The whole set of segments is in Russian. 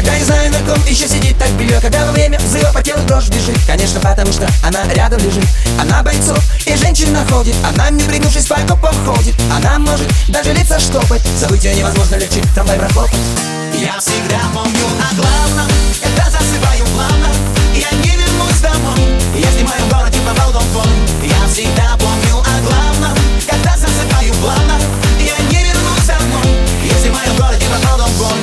Когда не знаю, на ком еще сидит так белье, когда во время взрыва по телу дрожь бежит. Конечно, потому что она рядом лежит. Она бойцов и женщин находит. Она, не пригнувшись, по окопам ходит. Она может даже лица штопать. События невозможно легче трамвай прохлопать. Я всегда помню о главном, когда засыпаю плавно, я не вернусь домой. Я снимаю в городе, попал в дом твой. Я всегда помню о главном, когда засыпаю плавно, я не вернусь домой. Я снимаю в городе, попал в дом твой.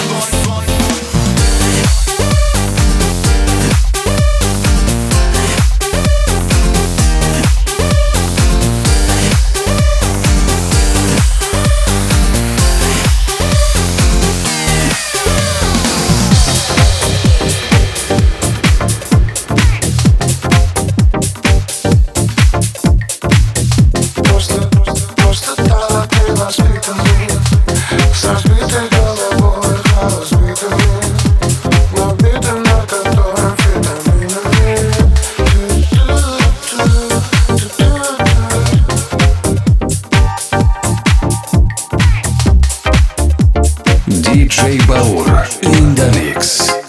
С разбитой головой, разбитыми, набитым наркотой, амфетаминами. DJ Baur in the mix.